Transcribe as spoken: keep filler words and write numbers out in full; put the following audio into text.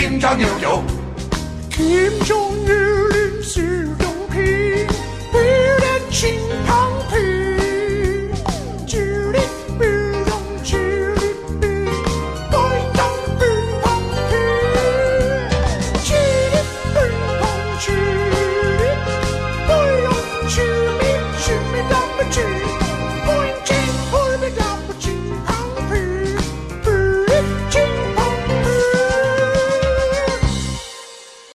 點炸牛油。 甜中玉林是用皮，不能清汤皮。距离不用距离比，该当不汤皮。距离不同距离，不用距离，距离那么距离。